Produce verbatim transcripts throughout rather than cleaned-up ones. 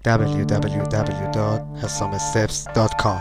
دبلیو دبلیو دبلیو دات حسام استپس دات کام.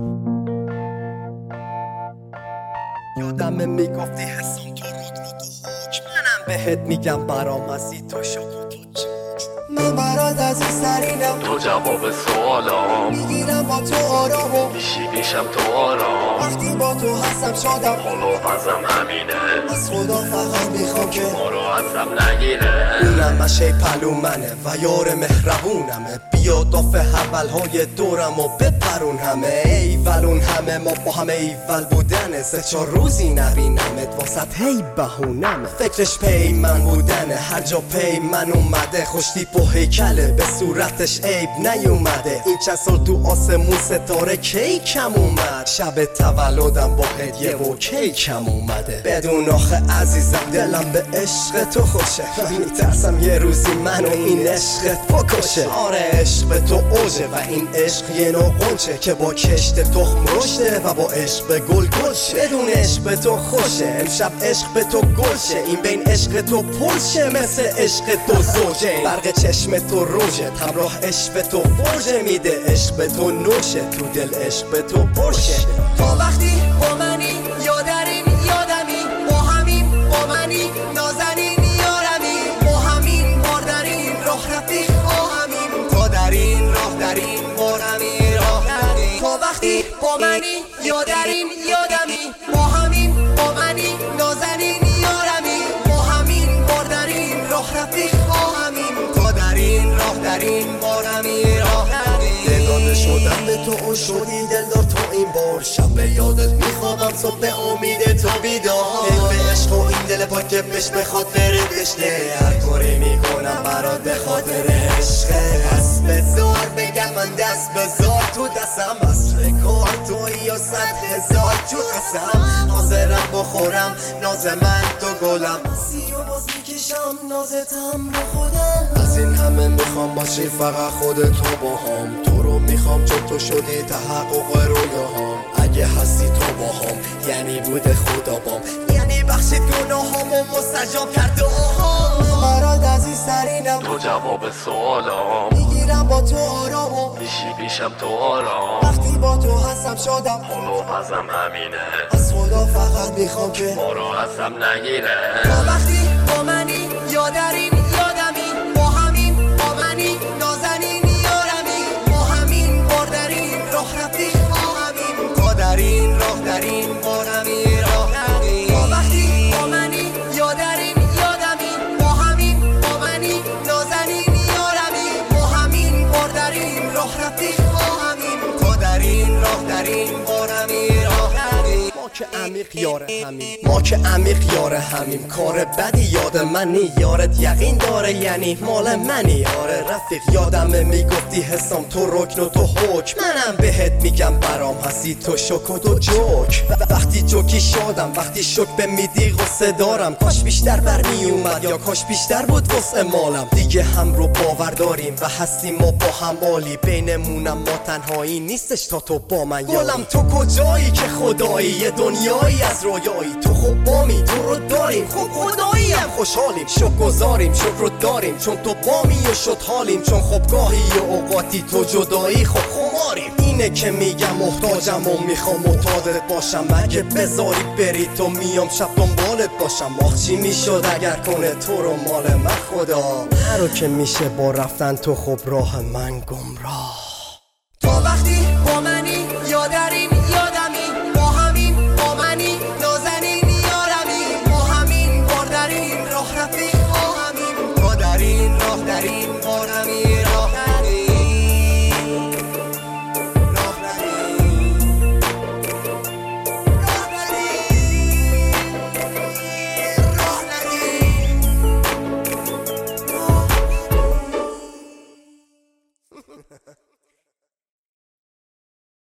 یادمه میگفتی حسام تو رکن و تو حکم، منم بهت میگم برام هستی تو شک و تو چک. من برات از این سرینم، تو جواب سوالام میگیرم با تو آرامو، میشی پیشم تو آرام. وقتی با تو هستم شادم، حالا وزم همینه، از خدا فقط میخوام که ما رو ازم نگیره. اونم مشه پلو منه و یار مهربونمه، بیا داف حولهای دورم و بپرون همه ایولون همه. ما با همه ایول بودنه، سه چار روزی نبینمت واسط هی بهونمه. فکرش پی من بودنه، هر جا پی من اومده. خوشتیپ و هیکله به صورتش عیب نیومده. این چند سال تو آسمون ستاره کی کم اومد، شب تولدم با هدیه و کی کم اومده. بدون آخه عزیزم دلم به عشق تو خوشه، میترسم یه روزی منو این عشقت بکشه. آره عشق به تو اوجه و این عشق یه نوع قنچه که با کشت تخم رشته و با عشق به گل گلشه. بدون عشق به تو خوشه، امشب عشق به تو گلشه. این بین عشق تو پلشه مثل عشق تو زوجه. برق چشم تو روشه، همراه عشق به تو فرجه میده. عشق به تو نوشه، تو دل عشق به تو پرشه. تا وقتی با منی یادرین یادمی، با همین با منی نازنین یارمی، با همین بار در این راه رفیق خواهمیم. تا در این راه در این بارمی راه ندیم. تا وقتی با منی یادرین یادمی، با همین با منی نازنین یارمی، با همین بار در این راه رفیق خواهمیم. تا در این راه در این بارمی راه ندیم. دگانه شدم به تو و شدی دلدار تو این بار. شب به یادت میخوابم صبح به امید تو بیدار. ای به عشق و این دل پاک که بهش بخواد بره دشته. هر کاری میکنم برات به خاطر عشقه. پس بذار بگم من دست بذار تو دستم، اصل کار تویی و صد هزار جو قسم. حاضرم بخورم ناز من تو گلم، سی و باز میکشم نازتم رو خودم. از این همه میخوام باشی فقط خودت تو با هم. تو رو میخوام چون تو شدی تحقق رویاهام. اگه هستی تو با هم یعنی بوده خدا بام، یعنی بخشید گناهامو مستجاب کرد دعاهام. برات از این سرینم، تو جواب سوالام میگیرم با تو آرامو، میشی پیشم تو آرام. وقتی با تو هستم شادم، حالا وزم همینه، از خدا فقط میخوام که ما رو ازم نگیره. تا وقتی با منی یادرین یادمی، با همین با منی نازنین یارمی، با همین بار در این راه رفیق خواهمیم. تا در این راه در این بارمی راه ندیم. تا وقتی با منی یادرین یادمی، با همین با منی نازنین یارمی، با همین بار در این راه رفیق خواهمیم. تا در این راه در این بارمی راه ندیم. ما که عمیق یار همیم، ما که عمیق یار همیم. کار بدی یاد منی، یارت یقین داره یعنی مال منی. آره رفیق یادمه میگفتی حسام تو رکن و تو حکم، منم بهت میگم برام هستی تو شک و تو جوک. وقتی جوکی شدم، وقتی شک به میدی غصه دارم. کاش بیشتر برمی اومد یا کاش بیشتر بود واسه مالم. دیگه هم رو باور داریم و هستیم ما با هم عالی. بینمونم ما تنهایی نیستش تا تو با من گلم. تو کجایی که خدایی، یه دنیایی از رویایی. تو خوب بامی تو رو داریم، خوب خدایی هم خوشحالیم. شکر گذاریم شکر رو داریم، چون تو بامی و شد حالیم. چون خب گاهی و اوقاتی تو جدایی خب خماریم. اینه که میگم محتاجم و میخوام معتادت باشم. اگه بذاری بری تو میام شب دنبالت باشم. آخ چی میشد اگر کنه تو رو مال من خدا. هر رو که میشه با رفتن تو خب راه من گمراه. تا وقتی